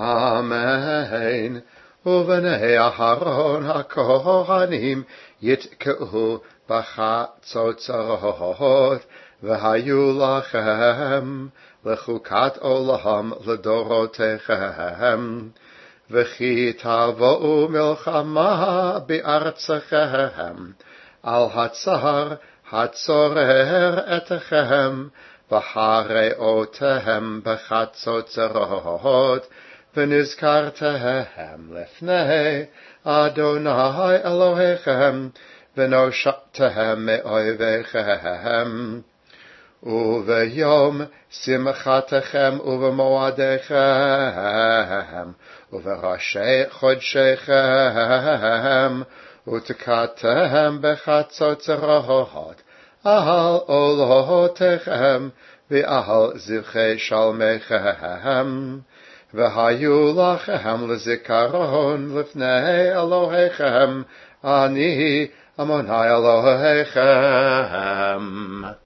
Amen. ובני אהרון הכהנים יתקעו בחצוצרות, והיו לכם לחוקת עולם לדורותיכם. וכי תבואו מלחמה בארצכם, על הצר הצורר אתכם, וחרעותיהם בחצוצרות, ונזכרתם לפני אדוני אלוהיכם, ונושעתם מאויביכם. וביום שמחתכם ובמועדיכם, ובראשי חודשיכם, ותקעתם בחצוצרות, על עולותיכם, ועל זבחי שלמיכם. והיו לכם לזיכרון לפני אלוהיכם, אני אדוני אלוהיכם.